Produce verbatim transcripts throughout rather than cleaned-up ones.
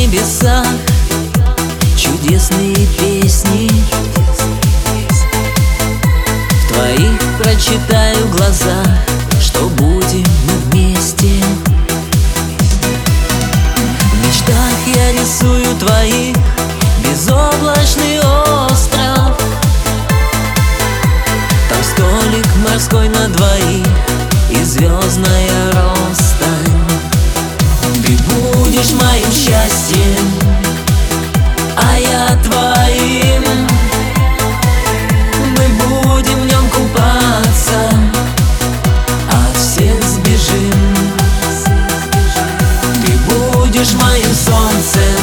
небесах чудесные песни. В твоих прочитаю глазах, что будем мы вместе. В мечтах я рисую твоих безоблачный остров. Там столик морской на двоих и звездная россыпь. Ты будешь моим счастьем, а я твоим. Мы будем в нем купаться, от всех сбежим. Ты будешь моим солнцем,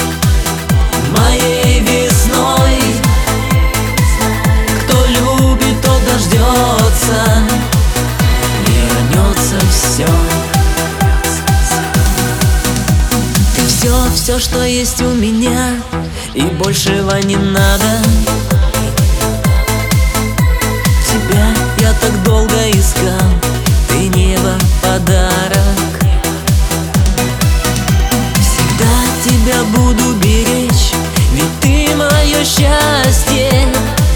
моей весной. Кто любит, тот дождется, вернется все. Ты все, все, что есть у меня, и большего не надо. Тебя я так долго искал, ты небо подарок. Всегда тебя буду беречь, ведь ты мое счастье.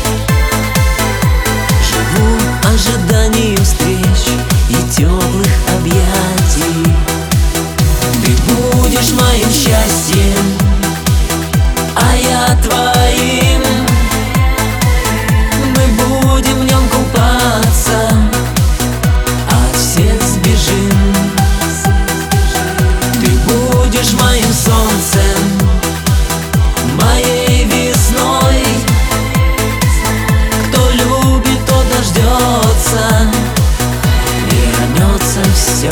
Живу ожиданием встреч и теплых объятий. Ты будешь моим счастьем, а я твоим. Мы будем в нем купаться, от всех сбежим. Ты будешь моим солнцем, моей весной. Кто любит, тот дождется, вернется все.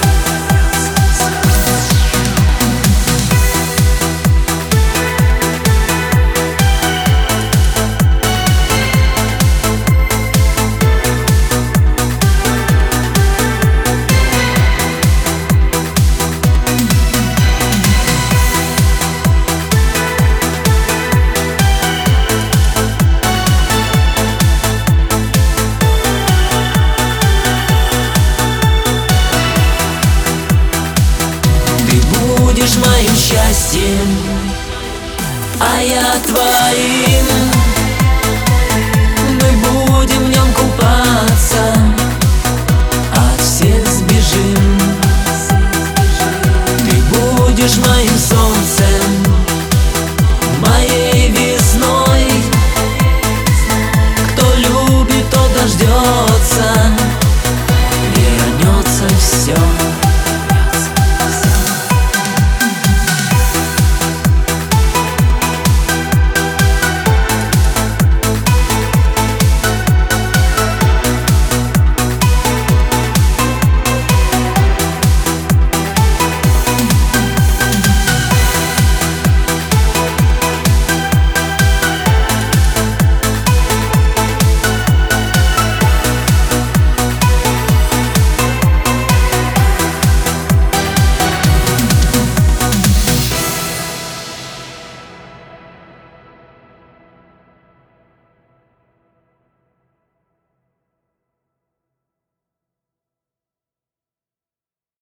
Будешь моим счастьем, а я твоим. Мы будем в нем купаться,